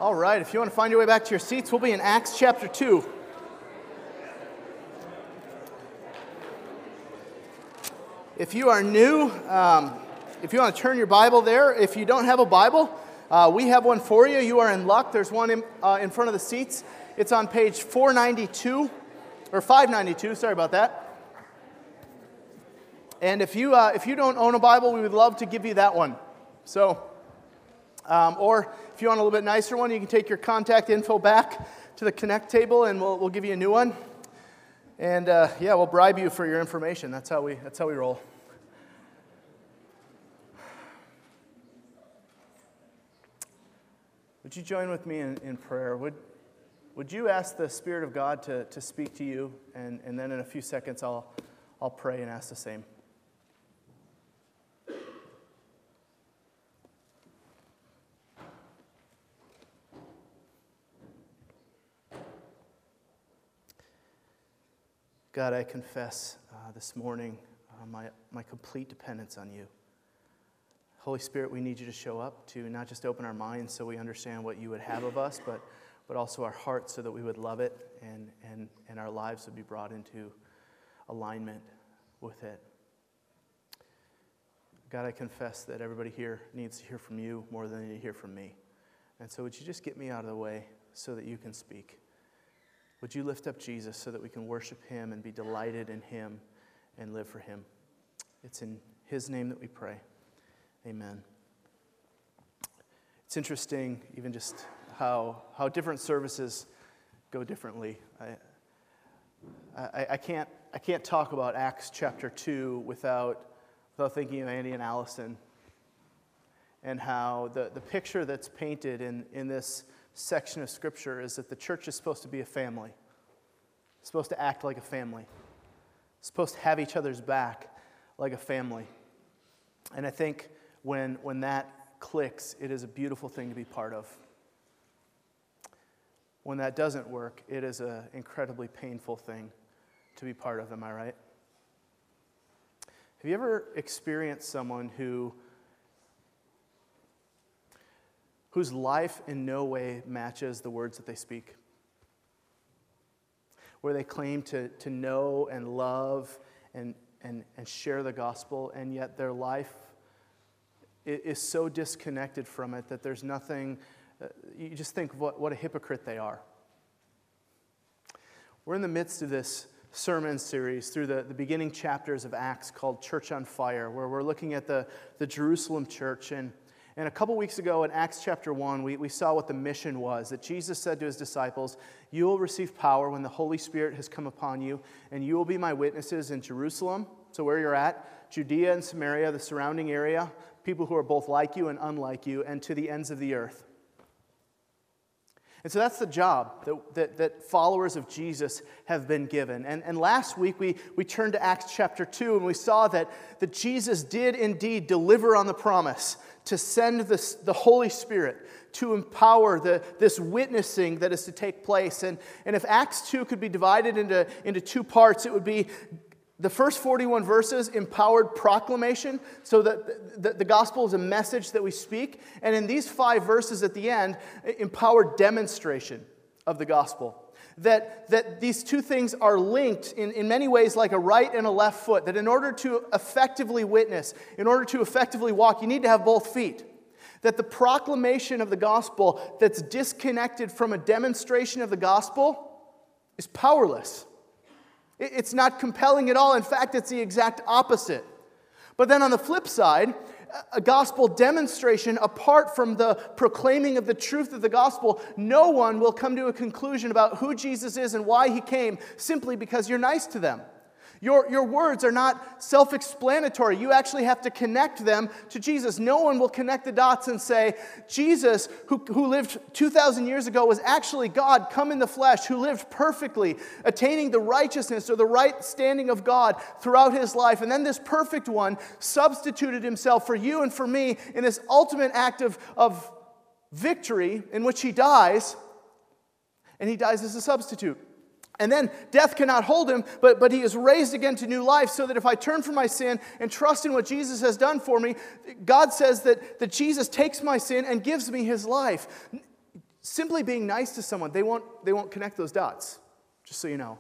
All right, if you want to find your way back to your seats, we'll be in Acts chapter 2. If you are new, if you want to turn your Bible there, if you don't have a Bible, we have one for you. You are in luck. There's one in front of the seats. It's on page 492, or 592, sorry about that. And if you don't own a Bible, we would love to give you that one. So, or if you want a little bit nicer one, you can take your contact info back to the Connect table, and we'll give you a new one. And we'll bribe you for your information. That's how we roll. Would you join with me in prayer? Would you ask the Spirit of God to speak to you, and then in a few seconds I'll pray and ask the same. God, I confess this morning my complete dependence on you. Holy Spirit, we need you to show up to not just open our minds so we understand what you would have of us, but also our hearts so that we would love it and our lives would be brought into alignment with it. God, I confess that everybody here needs to hear from you more than they need to hear from me. And so would you just get me out of the way so that you can speak? Would you lift up Jesus so that we can worship him and be delighted in him and live for him? It's in his name that we pray. Amen. It's interesting even just how different services go differently. I can't talk about Acts chapter 2 without thinking of Andy and Allison and how the picture that's painted in this section of Scripture is that the church is supposed to be a family. It's supposed to act like a family. It's supposed to have each other's back like a family. And I think when that clicks, it is a beautiful thing to be part of. When that doesn't work, it is an incredibly painful thing to be part of. Am I right? Have you ever experienced someone whose life in no way matches the words that they speak? Where they claim to know and love and share the gospel, and yet their life is so disconnected from it that there's nothing, you just think what a hypocrite they are. We're in the midst of this sermon series through the beginning chapters of Acts called Church on Fire, where we're looking at the Jerusalem church. And a couple weeks ago in Acts chapter 1, we saw what the mission was, that Jesus said to his disciples, "You will receive power when the Holy Spirit has come upon you, and you will be my witnesses in Jerusalem," so where you're at, Judea and Samaria, the surrounding area, people who are both like you and unlike you, and to the ends of the earth. And so that's the job that followers of Jesus have been given. And last week we turned to Acts chapter 2, and we saw that Jesus did indeed deliver on the promise to send the Holy Spirit to empower this witnessing that is to take place. And if Acts 2 could be divided into two parts, it would be the first 41 verses, empowered proclamation, so that the gospel is a message that we speak. And in these 5 verses at the end, empowered demonstration of the gospel. That these two things are linked in many ways like a right and a left foot. That in order to effectively witness, in order to effectively walk, you need to have both feet. That the proclamation of the gospel that's disconnected from a demonstration of the gospel is powerless. It's not compelling at all. In fact, it's the exact opposite. But then on the flip side, a gospel demonstration apart from the proclaiming of the truth of the gospel, no one will come to a conclusion about who Jesus is and why he came simply because you're nice to them. Your words are not self-explanatory. You actually have to connect them to Jesus. No one will connect the dots and say, Jesus, who lived 2,000 years ago, was actually God come in the flesh, who lived perfectly, attaining the righteousness or the right standing of God throughout his life. And then this perfect one substituted himself for you and for me in this ultimate act of victory in which he dies, and he dies as a substitute. And then death cannot hold him, but he is raised again to new life, so that if I turn from my sin and trust in what Jesus has done for me, God says that Jesus takes my sin and gives me his life. simply being nice to someone, they won't connect those dots, just so you know.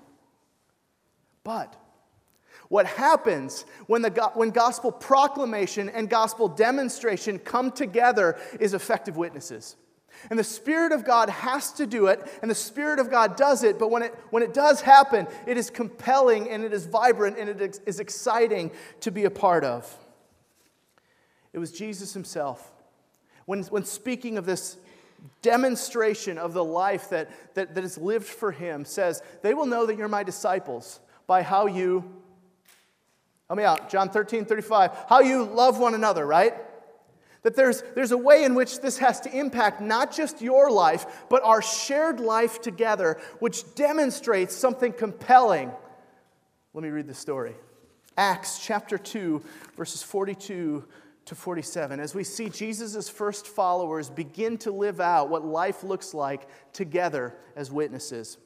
But what happens when gospel proclamation and gospel demonstration come together is effective witnesses. And the Spirit of God has to do it, and the Spirit of God does it, but when it does happen, it is compelling, and it is vibrant, and it is exciting to be a part of. It was Jesus himself, when speaking of this demonstration of the life that is lived for him, says, they will know that you're my disciples by how you, help me out, John 13:35, how you love one another, right? That there's a way in which this has to impact not just your life, but our shared life together, which demonstrates something compelling. Let me read the story. Acts chapter 2, verses 42 to 47. As we see Jesus' first followers begin to live out what life looks like together as witnesses.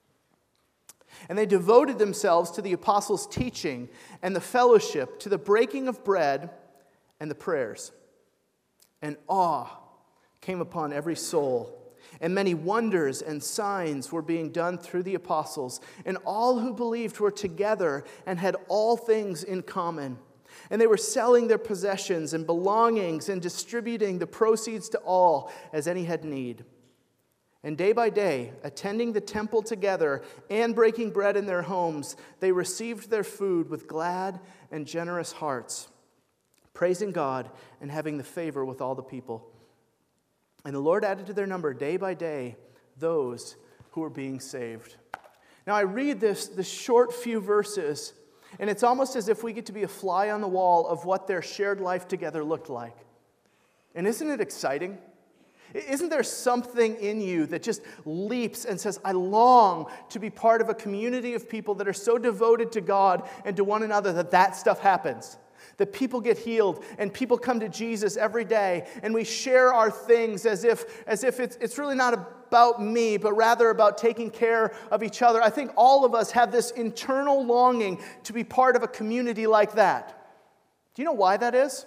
And they devoted themselves to the apostles' teaching and the fellowship, to the breaking of bread and the prayers. And awe came upon every soul, and many wonders and signs were being done through the apostles. And all who believed were together and had all things in common. And they were selling their possessions and belongings and distributing the proceeds to all as any had need. And day by day, attending the temple together and breaking bread in their homes, they received their food with glad and generous hearts, praising God and having the favor with all the people. And the Lord added to their number day by day those who were being saved. Now I read this short few verses, and it's almost as if we get to be a fly on the wall of what their shared life together looked like. And isn't it exciting? Isn't there something in you that just leaps and says, I long to be part of a community of people that are so devoted to God and to one another that stuff happens? That people get healed and people come to Jesus every day and we share our things as if it's really not about me, but rather about taking care of each other. I think all of us have this internal longing to be part of a community like that. Do you know why that is?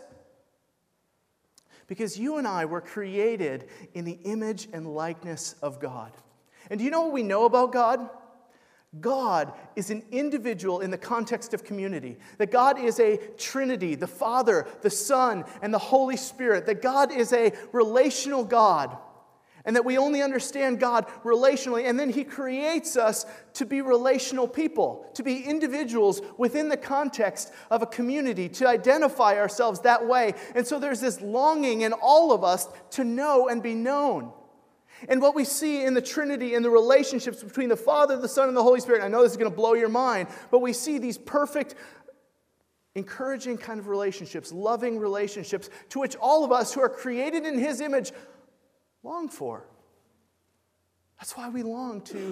Because you and I were created in the image and likeness of God. And do you know what we know about God? God is an individual in the context of community. That God is a Trinity, the Father, the Son, and the Holy Spirit. That God is a relational God. And that we only understand God relationally. And then He creates us to be relational people, to be individuals within the context of a community, to identify ourselves that way. And so there's this longing in all of us to know and be known. And what we see in the Trinity and the relationships between the Father, the Son, and the Holy Spirit, I know this is going to blow your mind, but we see these perfect, encouraging kind of relationships, loving relationships, to which all of us who are created in His image long for. That's why we long to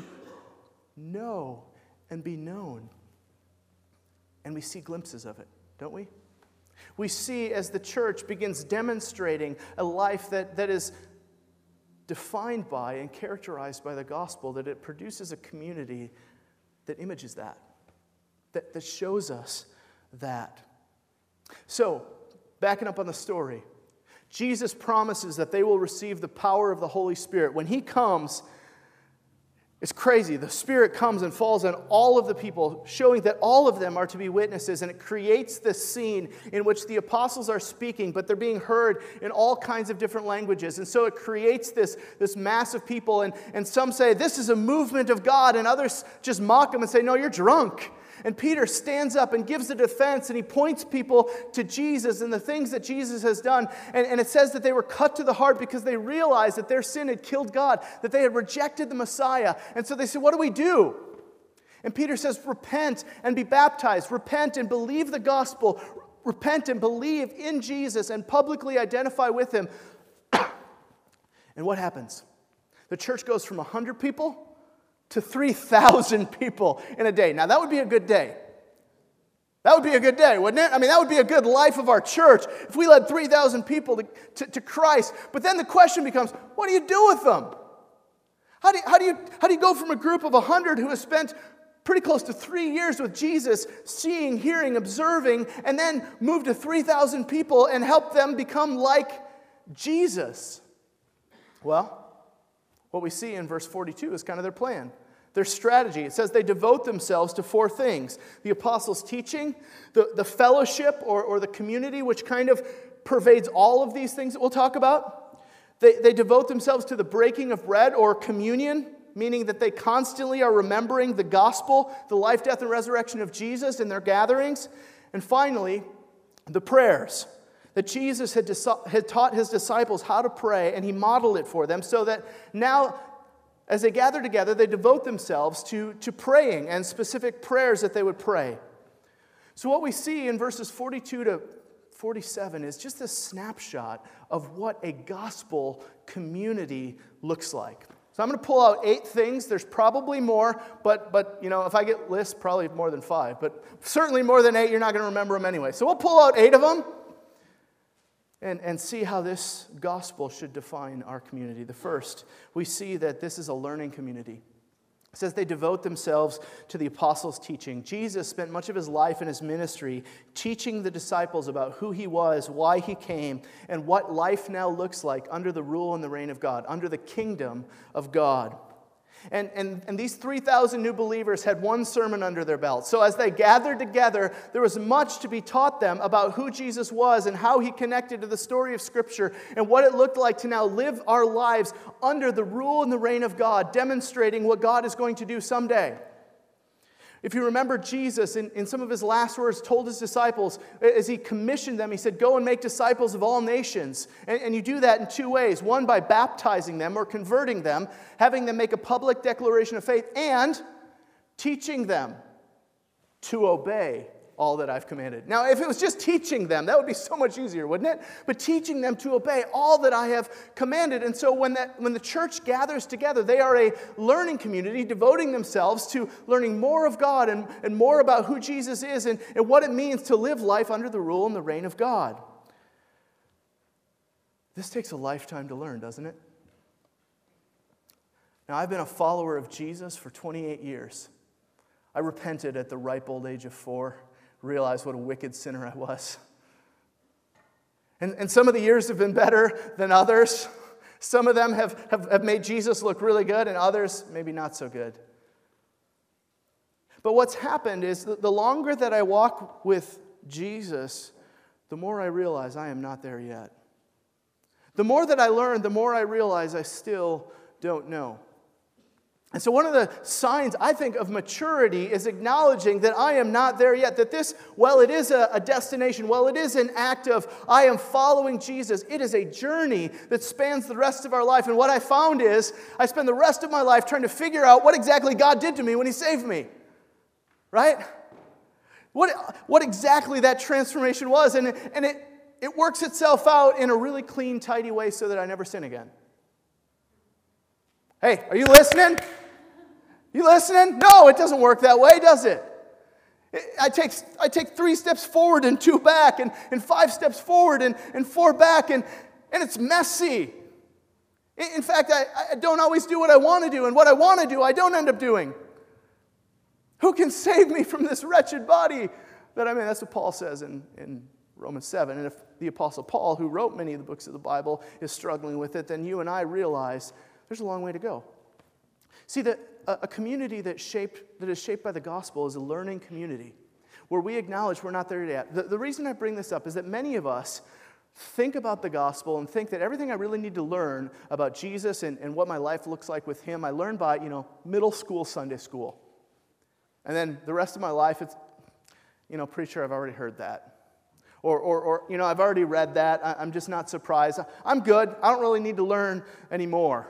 know and be known. And we see glimpses of it, don't we? We see as the church begins demonstrating a life that is defined by and characterized by the gospel, that it produces a community that images that shows us that. So, backing up on the story, Jesus promises that they will receive the power of the Holy Spirit. When He comes, it's crazy. The Spirit comes and falls on all of the people, showing that all of them are to be witnesses. And it creates this scene in which the apostles are speaking, but they're being heard in all kinds of different languages. And so it creates this mass of people. And some say, this is a movement of God. And others just mock them and say, no, you're drunk. And Peter stands up and gives a defense, and he points people to Jesus and the things that Jesus has done. And it says that they were cut to the heart because they realized that their sin had killed God, that they had rejected the Messiah. And so they said, what do we do? And Peter says, repent and be baptized. Repent and believe the gospel. Repent and believe in Jesus and publicly identify with Him. And what happens? The church goes from 100 people to 3,000 people in a day. Now, that would be a good day. That would be a good day, wouldn't it? I mean, that would be a good life of our church if we led 3,000 people to Christ. But then the question becomes, what do you do with them? How do you go from a group of 100 who has spent pretty close to 3 years with Jesus, seeing, hearing, observing, and then move to 3,000 people and help them become like Jesus? Well, what we see in verse 42 is kind of their plan. Their strategy. It says they devote themselves to 4 things. The apostles' teaching, the fellowship or the community, which kind of pervades all of these things that we'll talk about. They devote themselves to the breaking of bread or communion, meaning that they constantly are remembering the gospel, the life, death, and resurrection of Jesus in their gatherings. And finally, the prayers. That Jesus had taught his disciples how to pray, and he modeled it for them so that now, as they gather together, they devote themselves to praying and specific prayers that they would pray. So what we see in verses 42 to 47 is just a snapshot of what a gospel community looks like. So I'm going to pull out 8 things. There's probably more, but if I get lists, probably more than 5. But certainly more than 8, you're not going to remember them anyway. So we'll pull out 8 of them and see how this gospel should define our community. The first, we see that this is a learning community. It says they devote themselves to the apostles' teaching. Jesus spent much of his life in his ministry teaching the disciples about who he was, why he came, and what life now looks like under the rule and the reign of God, under the kingdom of God. And these 3,000 new believers had one sermon under their belt. So as they gathered together, there was much to be taught them about who Jesus was and how he connected to the story of Scripture and what it looked like to now live our lives under the rule and the reign of God, demonstrating what God is going to do someday. If you remember, Jesus, in some of his last words, told his disciples, as he commissioned them, he said, go and make disciples of all nations. And you do that in 2 ways. One, by baptizing them or converting them, having them make a public declaration of faith, and teaching them to obey all that I've commanded. Now, if it was just teaching them, that would be so much easier, wouldn't it? But teaching them to obey all that I have commanded. And so when the church gathers together, they are a learning community devoting themselves to learning more of God and more about who Jesus is and what it means to live life under the rule and the reign of God. This takes a lifetime to learn, doesn't it? Now, I've been a follower of Jesus for 28 years. I repented at the ripe old age of 4. Realized what a wicked sinner I was. And some of the years have been better than others. Some of them have made Jesus look really good, and others maybe not so good. But what's happened is that the longer that I walk with Jesus, the more I realize I am not there yet. The more that I learn, the more I realize I still don't know. And so one of the signs, I think, of maturity is acknowledging that I am not there yet. That this, while it is a destination, while it is an act of I am following Jesus, it is a journey that spans the rest of our life. And what I found is I spend the rest of my life trying to figure out what exactly God did to me when he saved me. Right? What exactly that transformation was. And it works itself out in a really clean, tidy way so that I never sin again. Hey, are you listening? You listening? No, it doesn't work that way, does it? I take 3 steps forward and 2 back, and 5 steps forward and 4 back, and it's messy. In fact, I don't always do what I want to do, and what I want to do, I don't end up doing. Who can save me from this wretched body that I'm in? That's what Paul says in Romans 7. And if the Apostle Paul, who wrote many of the books of the Bible, is struggling with it, then you and I realize there's a long way to go. See, a community that is shaped by the gospel is a learning community where we acknowledge we're not there yet. The reason I bring this up is that many of us think about the gospel and think that everything I really need to learn about Jesus and what my life looks like with him, I learn by, middle school Sunday school. And then the rest of my life, it's, pretty sure I've already heard that. Or I've already read that. I'm just not surprised. I'm good. I don't really need to learn anymore.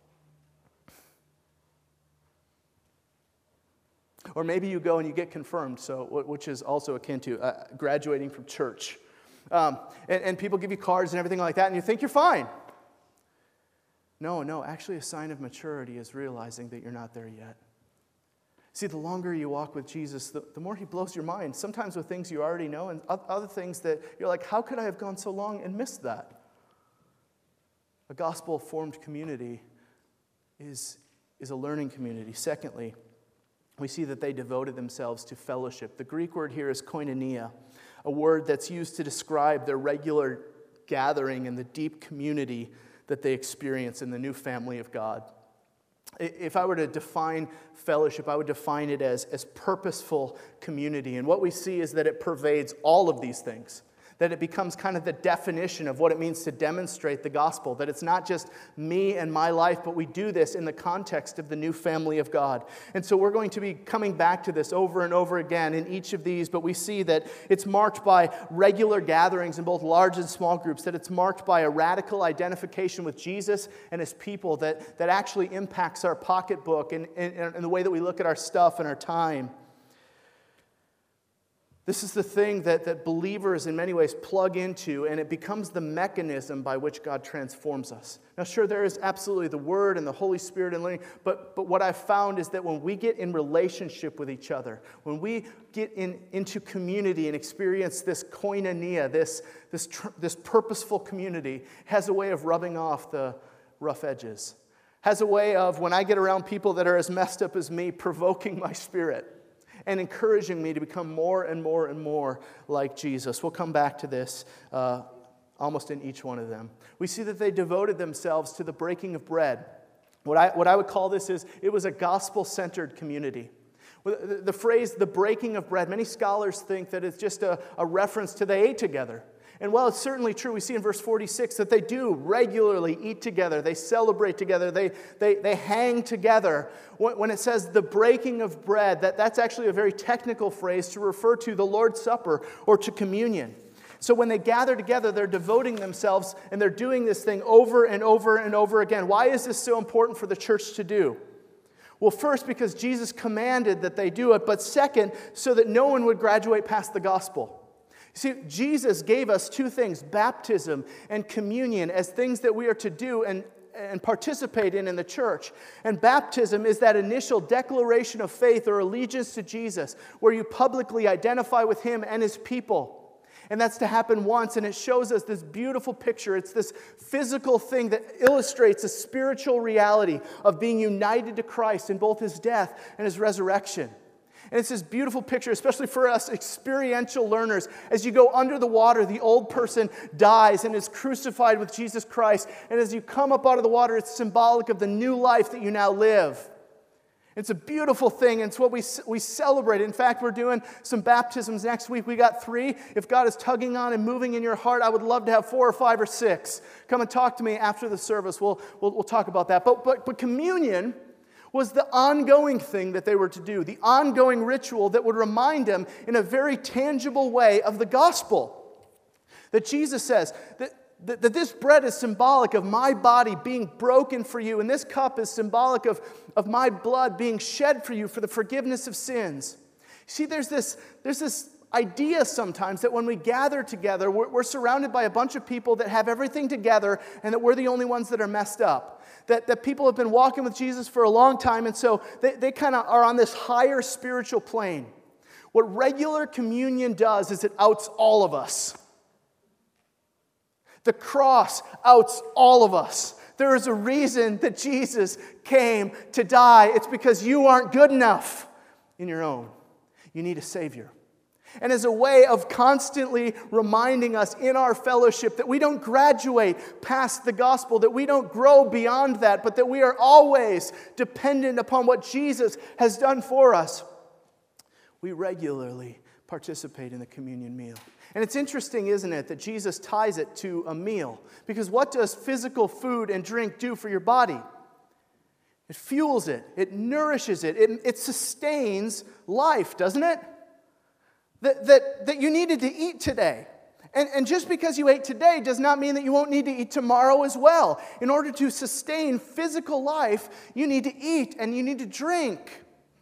Or maybe you go and you get confirmed, which is also akin to graduating from church. And people give you cards and everything like that, and you think you're fine. No, actually a sign of maturity is realizing that you're not there yet. See, the longer you walk with Jesus, the more he blows your mind, sometimes with things you already know, and other things that you're like, how could I have gone so long and missed that? A gospel-formed community is a learning community. Secondly, we see that they devoted themselves to fellowship. The Greek word here is koinonia, a word that's used to describe their regular gathering and the deep community that they experience in the new family of God. If I were to define fellowship, I would define it as purposeful community. And what we see is that it pervades all of these things. That it becomes kind of the definition of what it means to demonstrate the gospel. That it's not just me and my life, but we do this in the context of the new family of God. And so we're going to be coming back to this over and over again in each of these, but we see that it's marked by regular gatherings in both large and small groups, that it's marked by a radical identification with Jesus and his people that actually impacts our pocketbook and the way that we look at our stuff and our time. This is the thing that believers in many ways plug into, and it becomes the mechanism by which God transforms us. Now, sure, there is absolutely the Word and the Holy Spirit and learning, but what I've found is that when we get in relationship with each other, when we get into community and experience this koinonia, this purposeful community, has a way of rubbing off the rough edges, has a way of, when I get around people that are as messed up as me, provoking my spirit and encouraging me to become more and more and more like Jesus. We'll come back to this almost in each one of them. We see that they devoted themselves to the breaking of bread. What I would call this is, it was a gospel-centered community. The phrase, the breaking of bread, many scholars think that it's just a reference to they ate together. And while it's certainly true, we see in verse 46 that they do regularly eat together. They celebrate together. They hang together. When it says the breaking of bread, that's actually a very technical phrase to refer to the Lord's Supper or to communion. So when they gather together, they're devoting themselves and they're doing this thing over and over and over again. Why is this so important for the church to do? Well, first, because Jesus commanded that they do it, but second, so that no one would graduate past the gospel. See, Jesus gave us two things, baptism and communion, as things that we are to do and participate in the church. And baptism is that initial declaration of faith or allegiance to Jesus, where you publicly identify with him and his people. And that's to happen once, and it shows us this beautiful picture. It's this physical thing that illustrates a spiritual reality of being united to Christ in both his death and his resurrection. And it's this beautiful picture, especially for us experiential learners. As you go under the water, the old person dies and is crucified with Jesus Christ. And as you come up out of the water, it's symbolic of the new life that you now live. It's a beautiful thing, and it's what we celebrate. In fact, we're doing some baptisms next week. We got 3. If God is tugging on and moving in your heart, I would love to have 4 or 5 or 6. Come and talk to me after the service. We'll talk about that. But communion was the ongoing thing that they were to do, the ongoing ritual that would remind them in a very tangible way of the gospel. That Jesus says that this bread is symbolic of my body being broken for you, and this cup is symbolic of my blood being shed for you for the forgiveness of sins. See, there's this idea sometimes that when we gather together, we're surrounded by a bunch of people that have everything together and that we're the only ones that are messed up. That people have been walking with Jesus for a long time, and so they kind of are on this higher spiritual plane. What regular communion does is it outs all of us. The cross outs all of us. There is a reason that Jesus came to die. It's because you aren't good enough in your own. You need a Savior. And as a way of constantly reminding us in our fellowship that we don't graduate past the gospel, that we don't grow beyond that, but that we are always dependent upon what Jesus has done for us, we regularly participate in the communion meal. And it's interesting, isn't it, that Jesus ties it to a meal? Because what does physical food and drink do for your body? It fuels it. It nourishes it. It sustains life, doesn't it? That you needed to eat today. And just because you ate today does not mean that you won't need to eat tomorrow as well. In order to sustain physical life, you need to eat and you need to drink.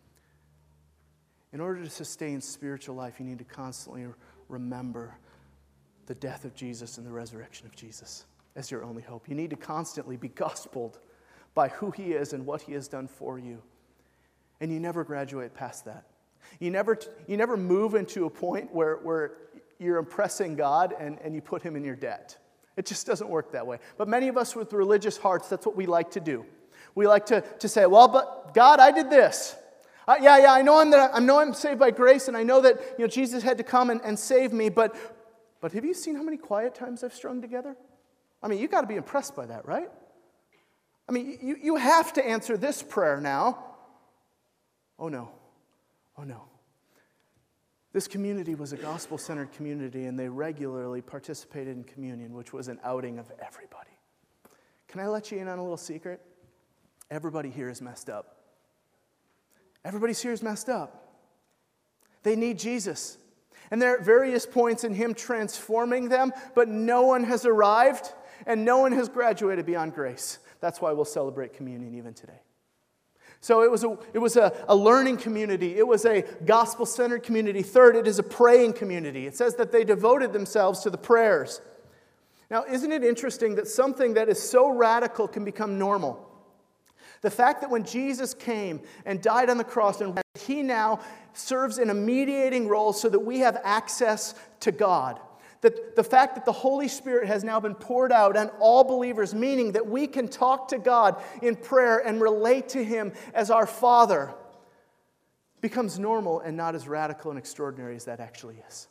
In order to sustain spiritual life, you need to constantly remember the death of Jesus and the resurrection of Jesus as your only hope. You need to constantly be gospeled by who he is and what he has done for you. And you never graduate past that. You never move into a point where you're impressing God and you put him in your debt. It just doesn't work that way. But many of us with religious hearts, that's what we like to do. We like to say, well, but God, I did this. I know I'm saved by grace, and I know that Jesus had to come and save me, but have you seen how many quiet times I've strung together? I mean, you got to be impressed by that, right? I mean, you have to answer this prayer now. Oh no. Oh no. This community was a gospel-centered community, and they regularly participated in communion, which was an outing of everybody. Can I let you in on a little secret? Everybody here is messed up. Everybody's here is messed up. They need Jesus. And there are various points in Him transforming them, but no one has arrived, and no one has graduated beyond grace. That's why we'll celebrate communion even today. So it was a learning community. It was a gospel-centered community. Third, it is a praying community. It says that they devoted themselves to the prayers. Now, isn't it interesting that something that is so radical can become normal? The fact that when Jesus came and died on the cross, and He now serves in a mediating role so that we have access to God. That the fact that the Holy Spirit has now been poured out on all believers, meaning that we can talk to God in prayer and relate to Him as our Father, becomes normal and not as radical and extraordinary as that actually is.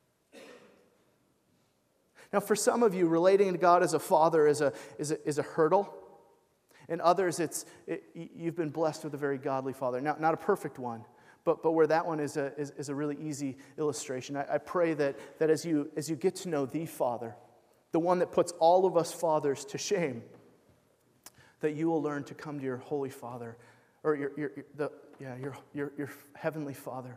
Now, for some of you, relating to God as a Father is a hurdle. And others, you've been blessed with a very godly Father. Now, not a perfect one, but where that one is a really easy illustration. I pray that as you get to know the Father, the one that puts all of us fathers to shame, that you will learn to come to your Holy Father, or your Heavenly Father,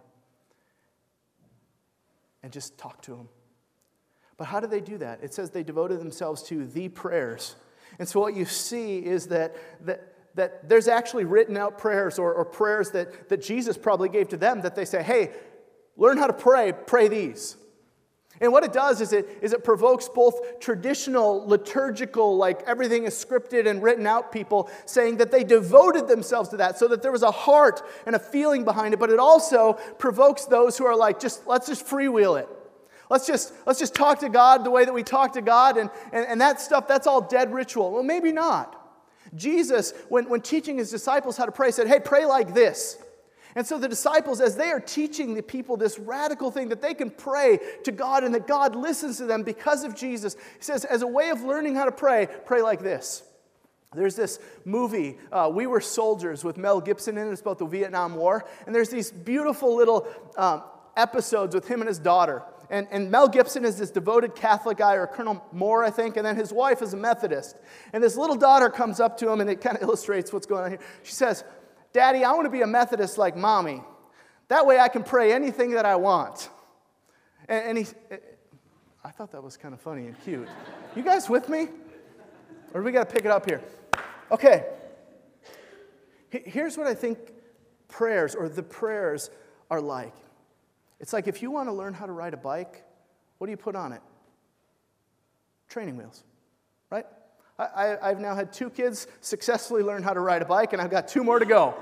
and just talk to Him. But how do they do that? It says they devoted themselves to the prayers. And so what you see is that there's actually written out prayers or prayers that Jesus probably gave to them that they say, hey, learn how to pray these. And what it does is it provokes both traditional, liturgical, like everything is scripted and written out people saying that they devoted themselves to that so that there was a heart and a feeling behind it, but it also provokes those who are like, let's just freewheel it. Let's just talk to God the way that we talk to God, and that stuff, that's all dead ritual. Well, maybe not. Jesus, when teaching His disciples how to pray, said, hey, pray like this. And so the disciples, as they are teaching the people this radical thing that they can pray to God and that God listens to them because of Jesus, He says, as a way of learning how to pray like this. There's this movie, We Were Soldiers, with Mel Gibson in it. It's about the Vietnam War. And there's these beautiful little episodes with him and his daughter. And Mel Gibson is this devoted Catholic guy, or Colonel Moore, I think, and then his wife is a Methodist. And this little daughter comes up to him, and it kind of illustrates what's going on here. She says, Daddy, I want to be a Methodist like Mommy. That way I can pray anything that I want. And I thought that was kind of funny and cute. You guys with me? Or do we got to pick it up here? Okay. Here's what I think prayers, or the prayers, are like. It's like if you want to learn how to ride a bike, what do you put on it? Training wheels, right? I've now had 2 kids successfully learn how to ride a bike, and I've got 2 more to go.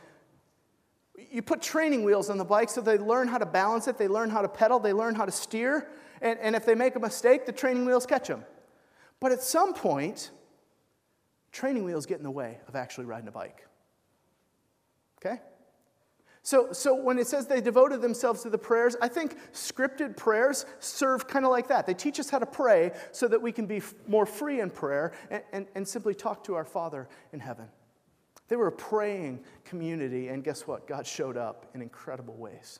You put training wheels on the bike so they learn how to balance it, they learn how to pedal, they learn how to steer, and if they make a mistake, the training wheels catch them. But at some point, training wheels get in the way of actually riding a bike. Okay? So when it says they devoted themselves to the prayers, I think scripted prayers serve kind of like that. They teach us how to pray so that we can be more free in prayer and simply talk to our Father in heaven. They were a praying community, and guess what? God showed up in incredible ways.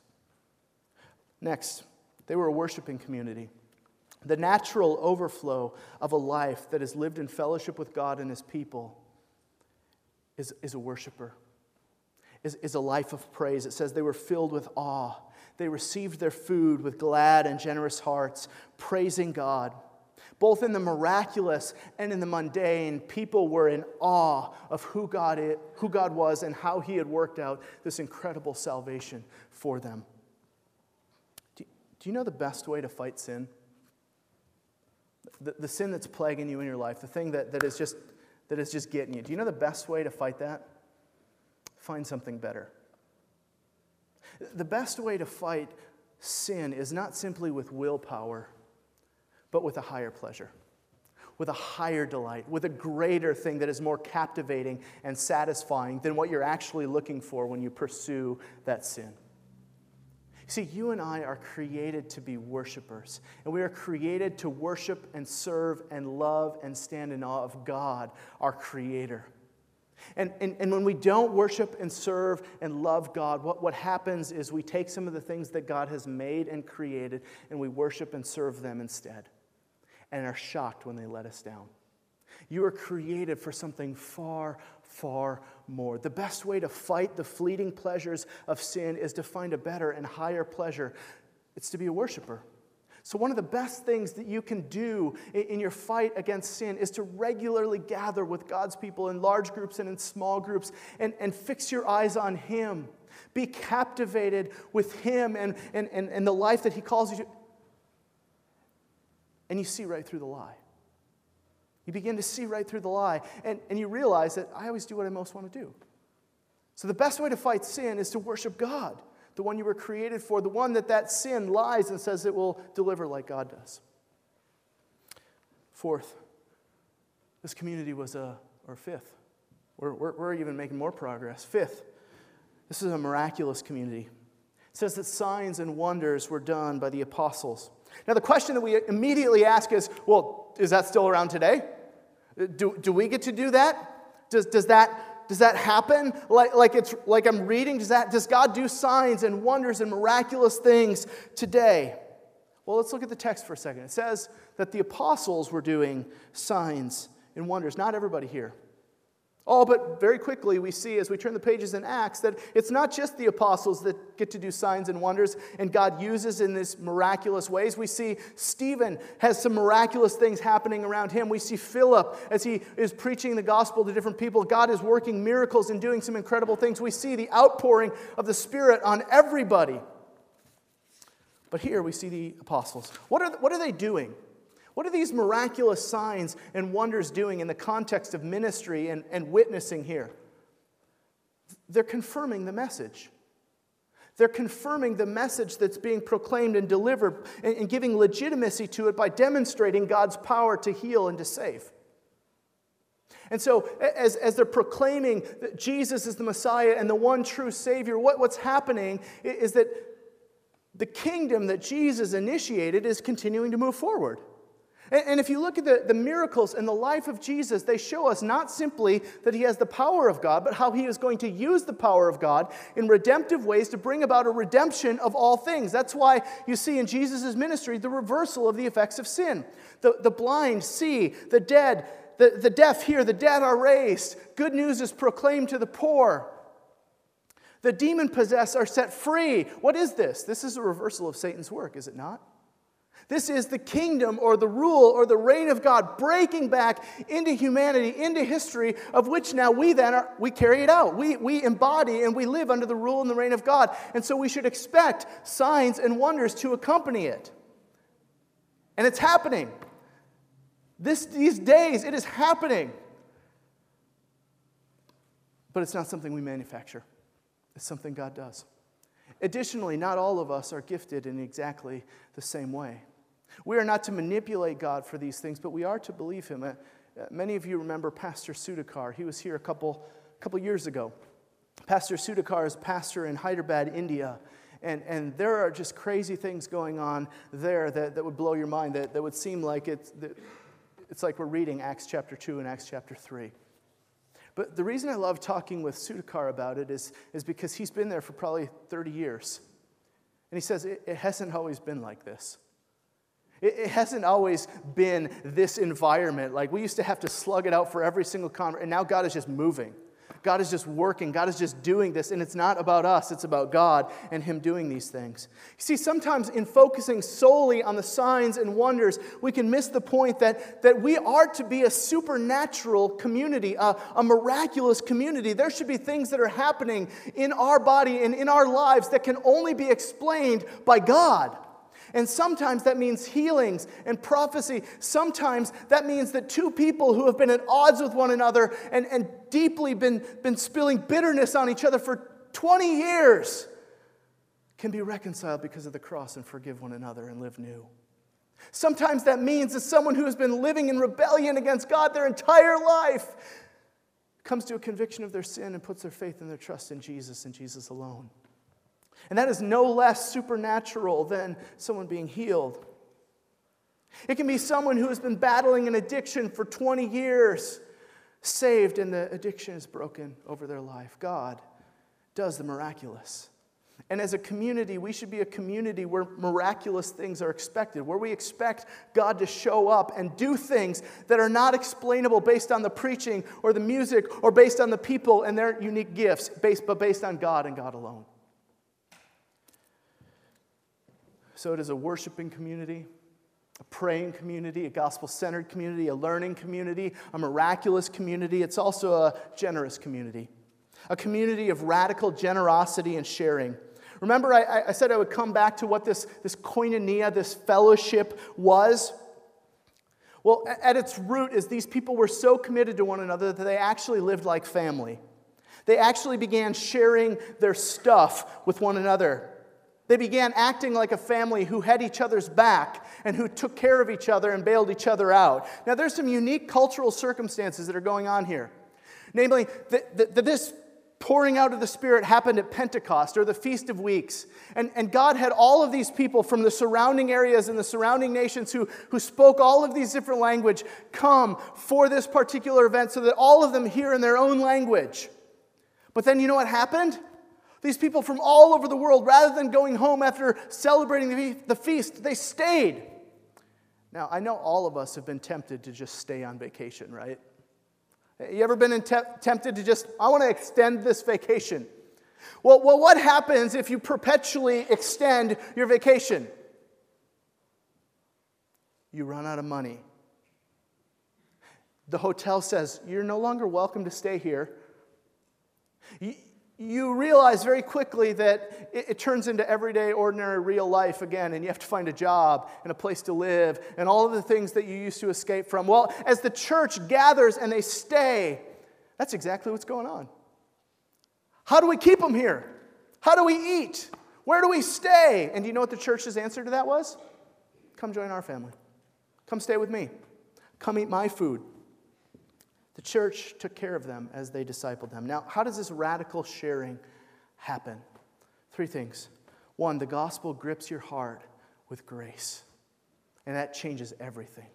Next, they were a worshiping community. The natural overflow of a life that is lived in fellowship with God and His people is a worshiper. Is a life of praise. It says they were filled with awe. They received their food with glad and generous hearts, praising God. Both in the miraculous and in the mundane, people were in awe of who God was and how He had worked out this incredible salvation for them. Do you know the best way to fight sin? The sin that's plaguing you in your life, the thing that is just getting you. Do you know the best way to fight that? Find something better. The best way to fight sin is not simply with willpower, but with a higher pleasure, with a higher delight, with a greater thing that is more captivating and satisfying than what you're actually looking for when you pursue that sin. See, you and I are created to be worshipers, and we are created to worship and serve and love and stand in awe of God, our Creator. And when we don't worship and serve and love God, what happens is we take some of the things that God has made and created and we worship and serve them instead and are shocked when they let us down. You are created for something far, far more. The best way to fight the fleeting pleasures of sin is to find a better and higher pleasure. It's to be a worshiper. So one of the best things that you can do in your fight against sin is to regularly gather with God's people in large groups and in small groups and fix your eyes on Him. Be captivated with Him and the life that He calls you to. And you see right through the lie. You begin to see right through the lie. And you realize that I always do what I most want to do. So the best way to fight sin is to worship God. The one you were created for, the one that sin lies and says it will deliver like God does. Fourth, this community was fifth. We're even making more progress. Fifth, this is a miraculous community. It says that signs and wonders were done by the apostles. Now the question that we immediately ask is, well, is that still around today? Do we get to do that? Does that happen? Like I'm reading, does God do signs and wonders and miraculous things today? Well, let's look at the text for a second. It says that the apostles were doing signs and wonders. Not everybody here. Oh, but very quickly we see as we turn the pages in Acts that it's not just the apostles that get to do signs and wonders and God uses in these miraculous ways. We see Stephen has some miraculous things happening around him. We see Philip as he is preaching the gospel to different people. God is working miracles and doing some incredible things. We see the outpouring of the Spirit on everybody. But here we see the apostles. What are they doing? What are these miraculous signs and wonders doing in the context of ministry and witnessing here? They're confirming the message. They're confirming the message that's being proclaimed and delivered and giving legitimacy to it by demonstrating God's power to heal and to save. And so as they're proclaiming that Jesus is the Messiah and the one true Savior, what's happening is that the kingdom that Jesus initiated is continuing to move forward. And if you look at the miracles in the life of Jesus, they show us not simply that He has the power of God, but how He is going to use the power of God in redemptive ways to bring about a redemption of all things. That's why you see in Jesus' ministry the reversal of the effects of sin. The blind see, the dead, the deaf hear, the dead are raised. Good news is proclaimed to the poor. The demon-possessed are set free. What is this? This is a reversal of Satan's work, is it not? This is the kingdom or the rule or the reign of God breaking back into humanity, into history, of which now we carry it out. We embody and we live under the rule and the reign of God. And so we should expect signs and wonders to accompany it. And it's happening. These days, it is happening. But it's not something we manufacture. It's something God does. Additionally, not all of us are gifted in exactly the same way. We are not to manipulate God for these things, but we are to believe Him. Many of you remember Pastor Sudhakar. He was here a couple years ago. Pastor Sudhakar is pastor in Hyderabad, India. And there are just crazy things going on there that would blow your mind, that would seem like it's like we're reading Acts chapter 2 and Acts chapter 3. But the reason I love talking with Sudhakar about it is because he's been there for probably 30 years. And he says, it hasn't always been like this. It hasn't always been this environment. Like we used to have to slug it out for every single convert, and now God is just moving. God is just working. God is just doing this, and it's not about us. It's about God and Him doing these things. You see, sometimes in focusing solely on the signs and wonders, we can miss the point that we are to be a supernatural community, a miraculous community. There should be things that are happening in our body and in our lives that can only be explained by God. And sometimes that means healings and prophecy. Sometimes that means that two people who have been at odds with one another and deeply been spilling bitterness on each other for 20 years can be reconciled because of the cross and forgive one another and live new. Sometimes that means that someone who has been living in rebellion against God their entire life comes to a conviction of their sin and puts their faith and their trust in Jesus and Jesus alone. And that is no less supernatural than someone being healed. It can be someone who has been battling an addiction for 20 years. saved and the addiction is broken over their life. God does the miraculous. And as a community, we should be a community where miraculous things are expected, where we expect God to show up and do things that are not explainable based on the preaching or the music or based on the people and their unique gifts, but based on God and God alone. So it is a worshiping community, a praying community, a gospel-centered community, a learning community, a miraculous community. It's also a generous community. A community of radical generosity and sharing. Remember, I said I would come back to what this koinonia, this fellowship was? Well, at its root is these people were so committed to one another that they actually lived like family. They actually began sharing their stuff with one another. They began acting like a family who had each other's back and who took care of each other and bailed each other out. Now, there's some unique cultural circumstances that are going on here. Namely, that this pouring out of the Spirit happened at Pentecost, or the Feast of Weeks. And God had all of these people from the surrounding areas and the surrounding nations who spoke all of these different languages come for this particular event so that all of them hear in their own language. But then you know what happened? These people from all over the world, rather than going home after celebrating the feast, they stayed. Now, I know all of us have been tempted to just stay on vacation, right? You ever been tempted to just, I want to extend this vacation? Well, what happens if you perpetually extend your vacation? You run out of money. The hotel says, you're no longer welcome to stay here. You realize very quickly that it turns into everyday, ordinary, real life again, and you have to find a job and a place to live and all of the things that you used to escape from. Well, as the church gathers and they stay, that's exactly what's going on. How do we keep them here? How do we eat? Where do we stay? And do you know what the church's answer to that was? Come join our family. Come stay with me. Come eat my food. The church took care of them as they discipled them. Now, how does this radical sharing happen? 3 things. 1, the gospel grips your heart with grace. And that changes everything.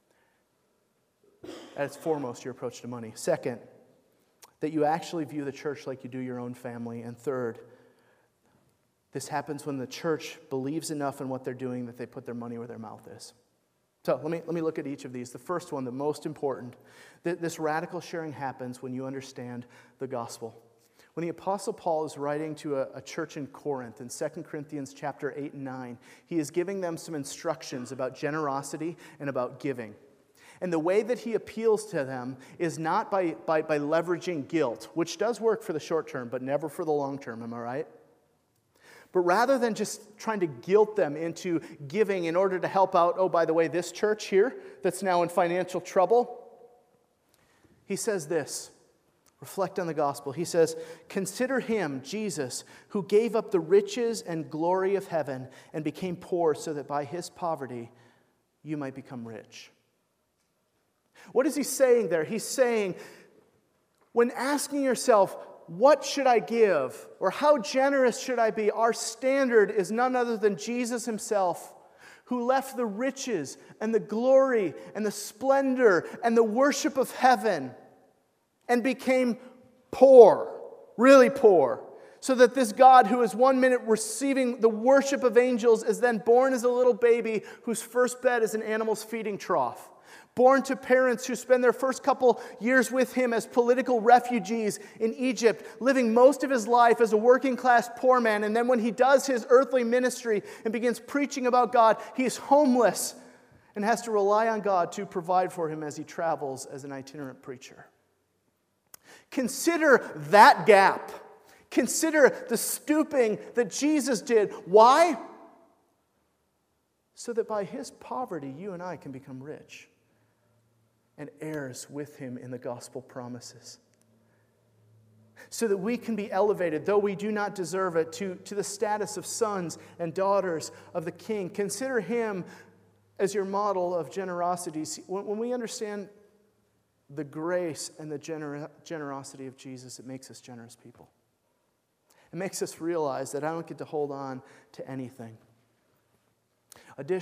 At its foremost, your approach to money. 2nd, that you actually view the church like you do your own family. And 3rd, this happens when the church believes enough in what they're doing that they put their money where their mouth is. So let me look at each of these. The first one, the most important, this radical sharing happens when you understand the gospel. When the Apostle Paul is writing to a church in Corinth in 2 Corinthians chapter 8 and 9, he is giving them some instructions about generosity and about giving. And the way that he appeals to them is not by leveraging guilt, which does work for the short term, but never for the long term, am I right? But rather than just trying to guilt them into giving in order to help out, oh, by the way, this church here that's now in financial trouble, he says this, reflect on the gospel. He says, consider him, Jesus, who gave up the riches and glory of heaven and became poor so that by his poverty you might become rich. What is he saying there? He's saying, when asking yourself, what should I give? Or how generous should I be? Our standard is none other than Jesus himself, who left the riches and the glory and the splendor and the worship of heaven and became poor, really poor, so that this God who is 1 minute receiving the worship of angels is then born as a little baby whose first bed is an animal's feeding trough. Born to parents who spend their first couple years with him as political refugees in Egypt, living most of his life as a working class poor man. And then when he does his earthly ministry and begins preaching about God, he is homeless and has to rely on God to provide for him as he travels as an itinerant preacher. Consider that gap. Consider the stooping that Jesus did. Why? So that by his poverty, you and I can become rich and heirs with him in the gospel promises. So that we can be elevated, though we do not deserve it, to the status of sons and daughters of the King. Consider him as your model of generosity. See, when we understand the grace and the generosity of Jesus, it makes us generous people. It makes us realize that I don't get to hold on to anything.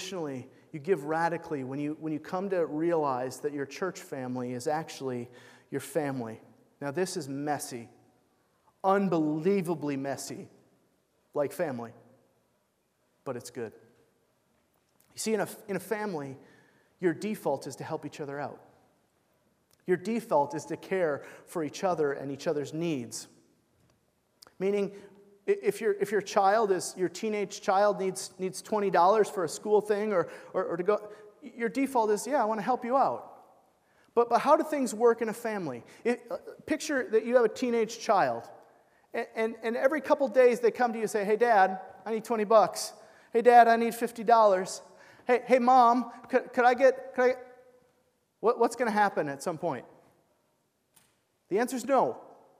Additionally, you give radically when you come to realize that your church family is actually your family. Now, this is messy, unbelievably messy, like family, but it's good. You see, in a family, your default is to help each other out. Your default is to care for each other and each other's needs. Meaning, if your teenage child needs $20 for a school thing or to go, your default is, yeah, I want to help you out. But how do things work in a family? Picture that you have a teenage child, and every couple days they come to you and say, hey, Dad, I need $20. Hey, Dad, I need $50. Hey, Mom, could I get... What's going to happen at some point? The answer is no.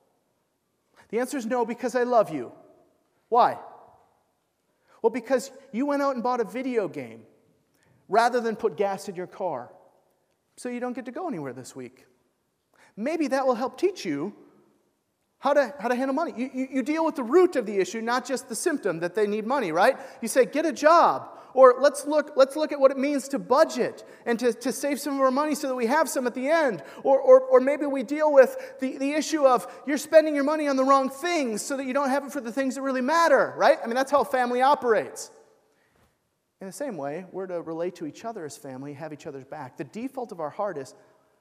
The answer is no because I love you. Why? Well, because you went out and bought a video game rather than put gas in your car, so you don't get to go anywhere this week. Maybe that will help teach you how to handle money. You deal with the root of the issue, not just the symptom that they need money, right? You say, get a job. Or let's look at what it means to budget and to save some of our money so that we have some at the end. Or maybe we deal with the issue of you're spending your money on the wrong things so that you don't have it for the things that really matter, right? I mean, that's how a family operates. In the same way, we're to relate to each other as family, have each other's back. The default of our heart is,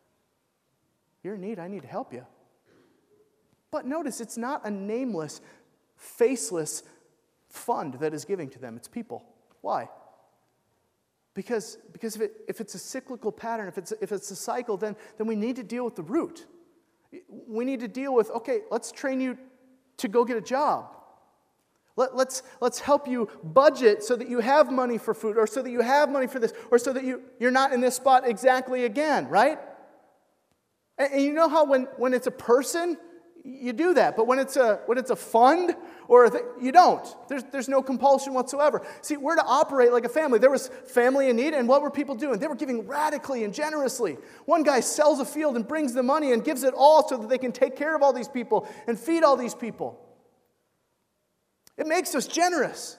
you're in need, I need to help you. But notice, it's not a nameless, faceless fund that is giving to them. It's people. Why? Because if it's a cyclical pattern, if it's a cycle, then we need to deal with the root. We need to deal with, okay, let's train you to go get a job. Let's help you budget so that you have money for food, or so that you have money for this, or so that you're not in this spot exactly again, right? And you know how when it's a person, you do that, but when it's a fund you don't. There's no compulsion whatsoever. See, we're to operate like a family. There was family in need, and what were people doing? They were giving radically and generously. One guy sells a field and brings the money and gives it all so that they can take care of all these people and feed all these people. It makes us generous,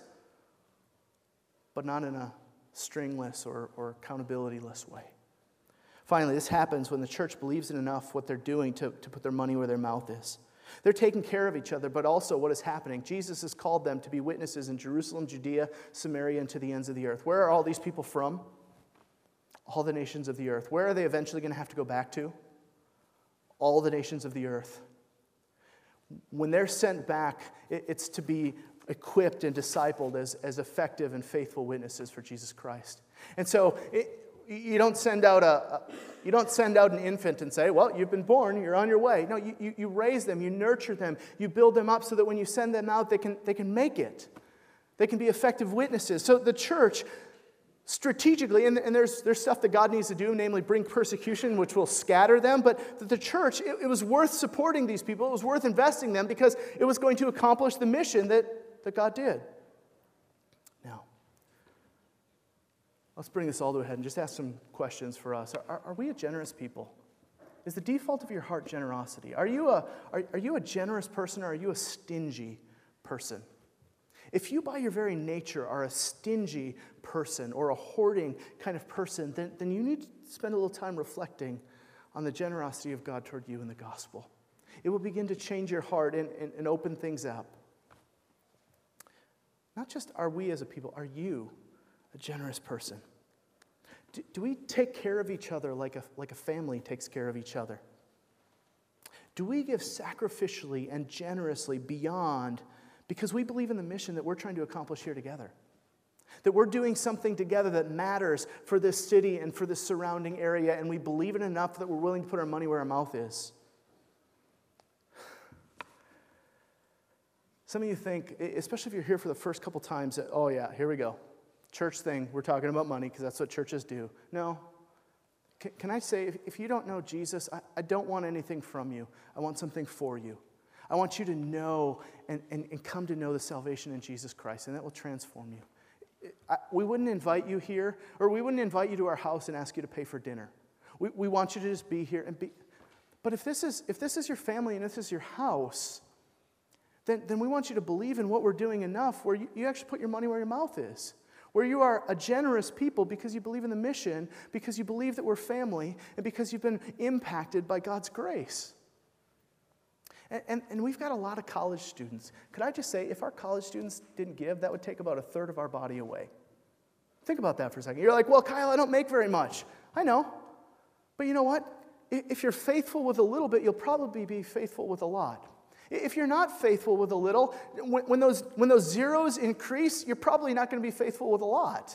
but not in a stringless or accountability-less way. Finally, this happens when the church believes in enough what they're doing to put their money where their mouth is. They're taking care of each other, but also what is happening. Jesus has called them to be witnesses in Jerusalem, Judea, Samaria, and to the ends of the earth. Where are all these people from? All the nations of the earth. Where are they eventually going to have to go back to? All the nations of the earth. When they're sent back, it's to be equipped and discipled as effective and faithful witnesses for Jesus Christ. And so you don't send out an infant and say, well, you've been born, you're on your way. No, you raise them, you nurture them, you build them up so that when you send them out, they can make it. They can be effective witnesses. So the church, strategically, and there's stuff that God needs to do, namely bring persecution, which will scatter them, but the church, it was worth supporting these people, it was worth investing in them because it was going to accomplish the mission that God did. Now, let's bring this all to a head and just ask some questions for us. Are we a generous people? Is the default of your heart generosity? Are you a generous person, or are you a stingy person? If you by your very nature are a stingy person or a hoarding kind of person, then you need to spend a little time reflecting on the generosity of God toward you in the gospel. It will begin to change your heart and open things up. Not just are we as a people, are you a generous person? Do we take care of each other like a family takes care of each other? Do we give sacrificially and generously beyond because we believe in the mission that we're trying to accomplish here together? That we're doing something together that matters for this city and for the surrounding area, and we believe it enough that we're willing to put our money where our mouth is. Some of you think, especially if you're here for the first couple times, that, oh yeah, here we go. Church thing, we're talking about money because that's what churches do. No. Can I say, if you don't know Jesus, I don't want anything from you. I want something for you. I want you to know and come to know the salvation in Jesus Christ, and that will transform you. We wouldn't invite you here, or we wouldn't invite you to our house and ask you to pay for dinner. We want you to just be here and be. But if this is your family and if this is your house, then we want you to believe in what we're doing enough where you actually put your money where your mouth is. where you are a generous people because you believe in the mission, because you believe that we're family, and because you've been impacted by God's grace. And we've got a lot of college students. Could I just say, if our college students didn't give, that would take about a third of our body away. Think about that for a second. You're like, well, Kyle, I don't make very much. I know. But you know what? If you're faithful with a little bit, you'll probably be faithful with a lot. If you're not faithful with a little, when those zeros increase, you're probably not going to be faithful with a lot.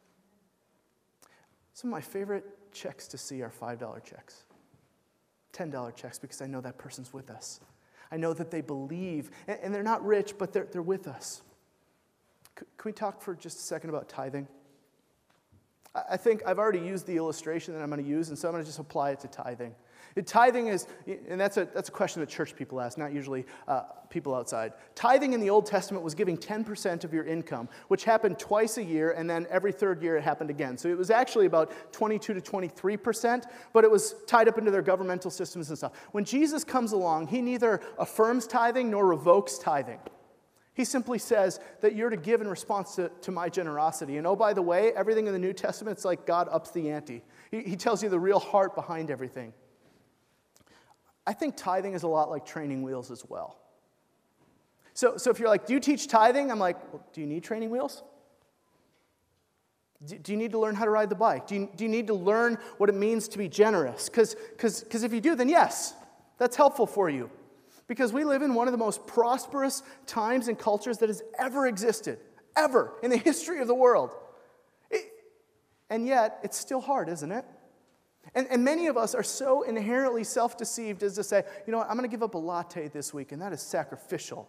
Some of my favorite checks to see are $5 checks, $10 checks, because I know that person's with us. I know that they believe, and they're not rich, but they're with us. Can we talk for just a second about tithing? I think I've already used the illustration that I'm going to use, and so I'm going to just apply it to tithing. Tithing is, and that's a question that church people ask, not usually people outside. Tithing in the Old Testament was giving 10% of your income, which happened twice a year, and then every third year it happened again. So it was actually about 22 to 23%, but it was tied up into their governmental systems and stuff. When Jesus comes along, he neither affirms tithing nor revokes tithing. He simply says that you're to give in response to my generosity. And oh, by the way, everything in the New Testament, it's like God ups the ante. He tells you the real heart behind everything. I think tithing is a lot like training wheels as well. So if you're like, do you teach tithing? I'm like, well, do you need training wheels? Do you need to learn how to ride the bike? Do you need to learn what it means to be generous? Because if you do, then yes, that's helpful for you. Because we live in one of the most prosperous times and cultures that has ever existed, ever, in the history of the world. And yet, it's still hard, isn't it? And many of us are so inherently self-deceived as to say, you know what, I'm going to give up a latte this week, and that is sacrificial.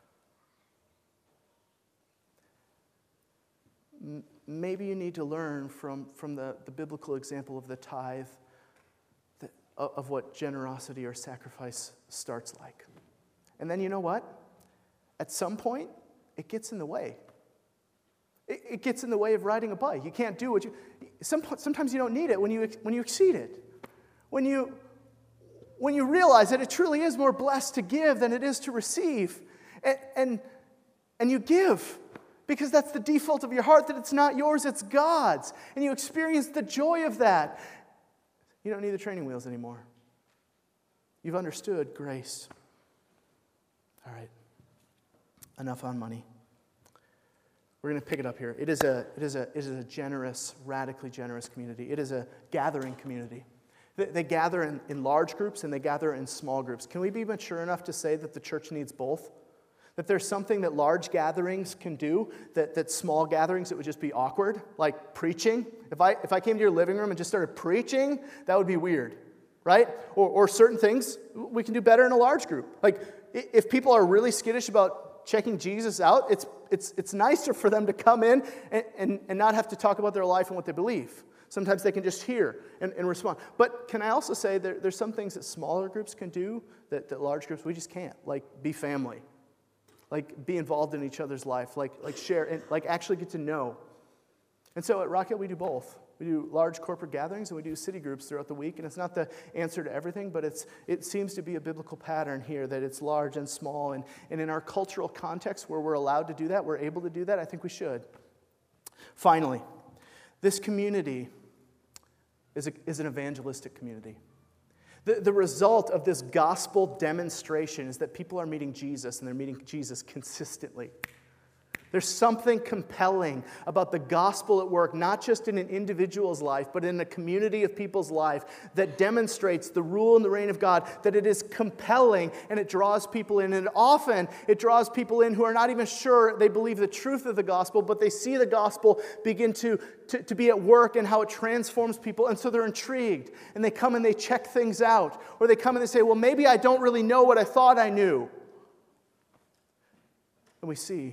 Maybe you need to learn from the biblical example of the tithe of what generosity or sacrifice starts like. And then you know what? At some point, it gets in the way. It gets in the way of riding a bike. You can't do what you... Sometimes you don't need it when you exceed it. When you realize that it truly is more blessed to give than it is to receive. And you give because that's the default of your heart, that it's not yours, it's God's. And you experience the joy of that. You don't need the training wheels anymore. You've understood grace. All right. Enough on money. We're going to pick it up here. It is a generous, radically generous community. It is a gathering community. They gather in large groups and they gather in small groups. Can we be mature enough to say that the church needs both? That there's something that large gatherings can do, that small gatherings, it would just be awkward, like preaching. If I came to your living room and just started preaching, that would be weird, right? Or certain things we can do better in a large group. Like if people are really skittish about checking Jesus out, it's nicer for them to come in and not have to talk about their life and what they believe. Sometimes they can just hear and respond. But can I also say there's some things that smaller groups can do that large groups, we just can't. Like be family. Like be involved in each other's life. Like share and like actually get to know. And so at Rock Hill we do both. We do large corporate gatherings and we do city groups throughout the week. And it's not the answer to everything, but it seems to be a biblical pattern here that it's large and small. And in our cultural context where we're allowed to do that, we're able to do that, I think we should. Finally, this community is an evangelistic community. The result of this gospel demonstration is that people are meeting Jesus, and they're meeting Jesus consistently. There's something compelling about the gospel at work, not just in an individual's life, but in a community of people's life that demonstrates the rule and the reign of God, that it is compelling and it draws people in. And often it draws people in who are not even sure they believe the truth of the gospel, but they see the gospel begin to be at work and how it transforms people. And so they're intrigued and they come and they check things out. Or they come and they say, well, maybe I don't really know what I thought I knew. And we see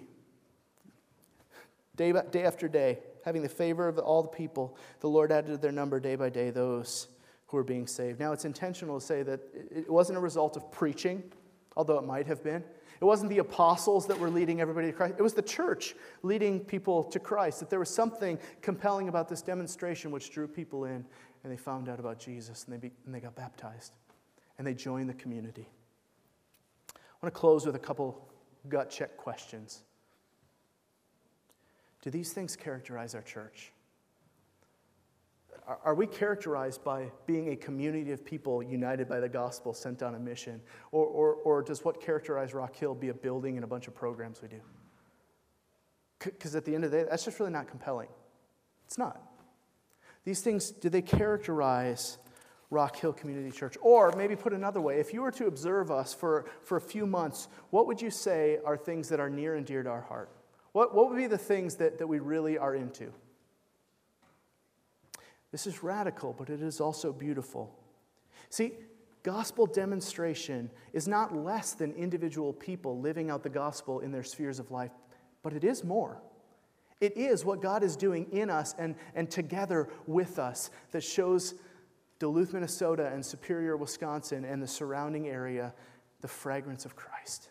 day after day, having the favor of all the people, the Lord added to their number day by day those who were being saved. Now, it's intentional to say that it wasn't a result of preaching, although it might have been. It wasn't the apostles that were leading everybody to Christ. It was the church leading people to Christ, that there was something compelling about this demonstration which drew people in, and they found out about Jesus, and they got baptized, and they joined the community. I want to close with a couple gut check questions. Do these things characterize our church? Are we characterized by being a community of people united by the gospel, sent on a mission? Or does what characterize Rock Hill be a building and a bunch of programs we do? Because at the end of the day, that's just really not compelling. It's not. These things, do they characterize Rock Hill Community Church? Or maybe put another way, if you were to observe us for a few months, what would you say are things that are near and dear to our heart? What would be the things that we really are into? This is radical, but it is also beautiful. See, gospel demonstration is not less than individual people living out the gospel in their spheres of life, but it is more. It is what God is doing in us and together with us that shows Duluth, Minnesota and Superior, Wisconsin and the surrounding area the fragrance of Christ.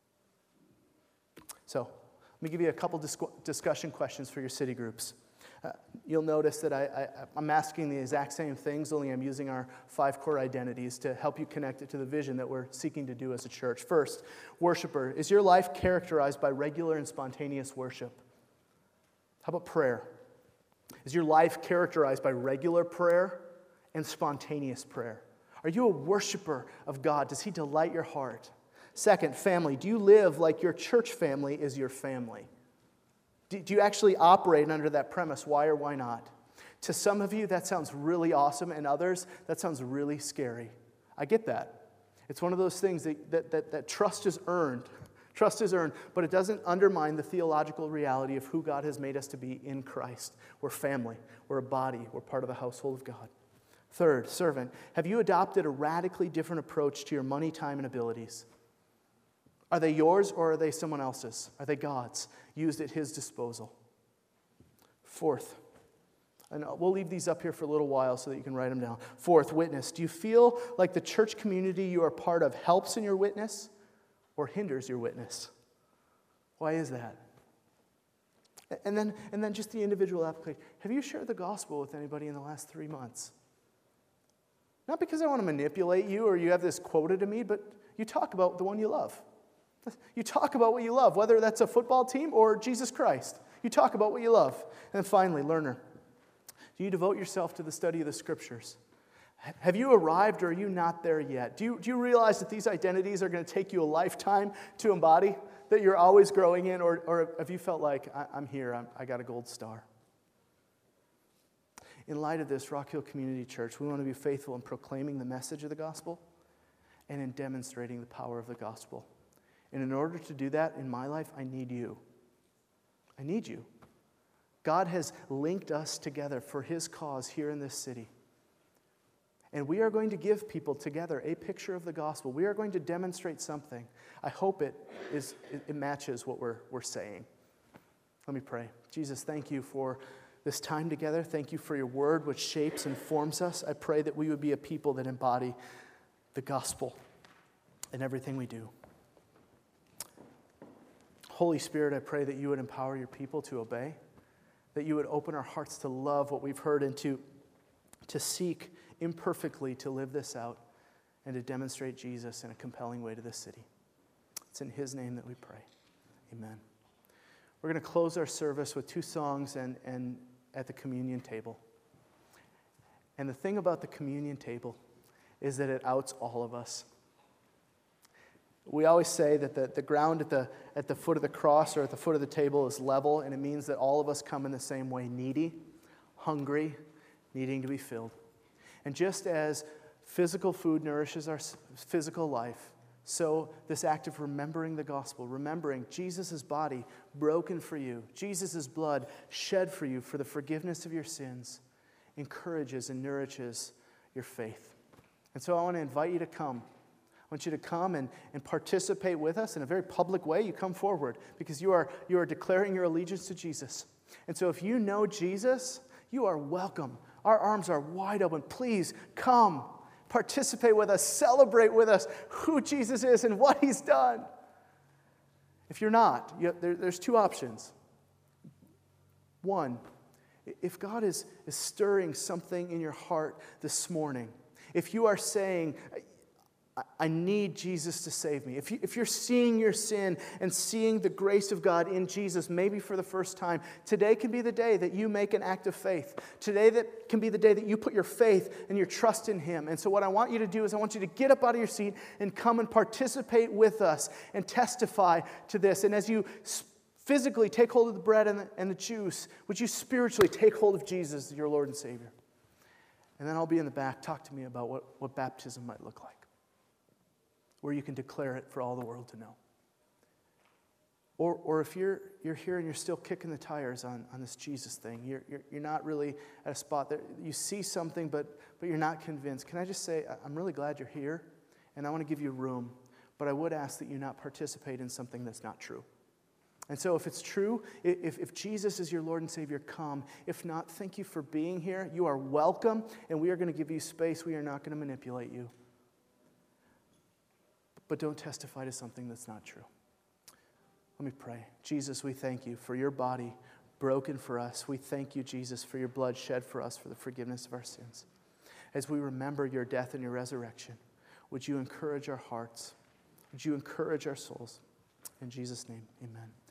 So, let me give you a couple discussion questions for your city groups. You'll notice that I'm asking the exact same things, only I'm using our 5 core identities to help you connect it to the vision that we're seeking to do as a church. First, worshiper. Is your life characterized by regular and spontaneous worship? How about prayer? Is your life characterized by regular prayer and spontaneous prayer? Are you a worshiper of God? Does He delight your heart? Second, family. Do you live like your church family is your family? Do you actually operate under that premise? Why or why not? To some of you, that sounds really awesome, and others, that sounds really scary. I get that. It's one of those things that trust is earned. Trust is earned, but it doesn't undermine the theological reality of who God has made us to be in Christ. We're family. We're a body. We're part of the household of God. Third, servant. Have you adopted a radically different approach to your money, time, and abilities? Are they yours or are they someone else's? Are they God's, used at His disposal? Fourth, and we'll leave these up here for a little while so that you can write them down. Fourth, witness. Do you feel like the church community you are part of helps in your witness or hinders your witness? Why is that? And then just the individual application. Have you shared the gospel with anybody in the last 3 months? Not because I want to manipulate you or you have this quota to me, but you talk about the one you love. You talk about what you love, whether that's a football team or Jesus Christ. You talk about what you love. And then finally, learner. Do you devote yourself to the study of the Scriptures? Have you arrived or are you not there yet? Do you realize that these identities are going to take you a lifetime to embody? That you're always growing in? Or have you felt like, I'm here, I got a gold star? In light of this, Rock Hill Community Church, we want to be faithful in proclaiming the message of the gospel and in demonstrating the power of the gospel. And in order to do that in my life, I need you. I need you. God has linked us together for His cause here in this city. And we are going to give people together a picture of the gospel. We are going to demonstrate something. I hope it matches what we're saying. Let me pray. Jesus, thank you for this time together. Thank you for your word, which shapes and forms us. I pray that we would be a people that embody the gospel in everything we do. Holy Spirit, I pray that you would empower your people to obey, that you would open our hearts to love what we've heard and to seek imperfectly to live this out and to demonstrate Jesus in a compelling way to this city. It's in His name that we pray. Amen. We're going to close our service with 2 songs and at the communion table. And the thing about the communion table is that it outs all of us. We always say that the ground at the foot of the cross or at the foot of the table is level, and it means that all of us come in the same way, needy, hungry, needing to be filled. And just as physical food nourishes our physical life, so this act of remembering the gospel, remembering Jesus' body broken for you, Jesus' blood shed for you for the forgiveness of your sins, encourages and nourishes your faith. And so I want to invite you to come. I want you to come and participate with us in a very public way. You come forward because you are declaring your allegiance to Jesus. And so if you know Jesus, you are welcome. Our arms are wide open. Please come, participate with us, celebrate with us who Jesus is and what He's done. If you're not, there's 2 options. One, if God is stirring something in your heart this morning, if you are saying, I need Jesus to save me. If you're seeing your sin and seeing the grace of God in Jesus, maybe for the first time, today can be the day that you make an act of faith. Today that can be the day that you put your faith and your trust in Him. And so what I want you to do is I want you to get up out of your seat and come and participate with us and testify to this. And as you physically take hold of the bread and the juice, would you spiritually take hold of Jesus, your Lord and Savior? And then I'll be in the back. Talk to me about what baptism might look like, where you can declare it for all the world to know. Or if you're here and you're still kicking the tires on this Jesus thing, you're not really at a spot that you see something, but you're not convinced. Can I just say, I'm really glad you're here, and I want to give you room, but I would ask that you not participate in something that's not true. And so if it's true, if Jesus is your Lord and Savior, come. If not, thank you for being here. You are welcome, and we are going to give you space. We are not going to manipulate you. But don't testify to something that's not true. Let me pray. Jesus, we thank you for your body broken for us. We thank you, Jesus, for your blood shed for us for the forgiveness of our sins. As we remember your death and your resurrection, would you encourage our hearts? Would you encourage our souls? In Jesus' name, amen.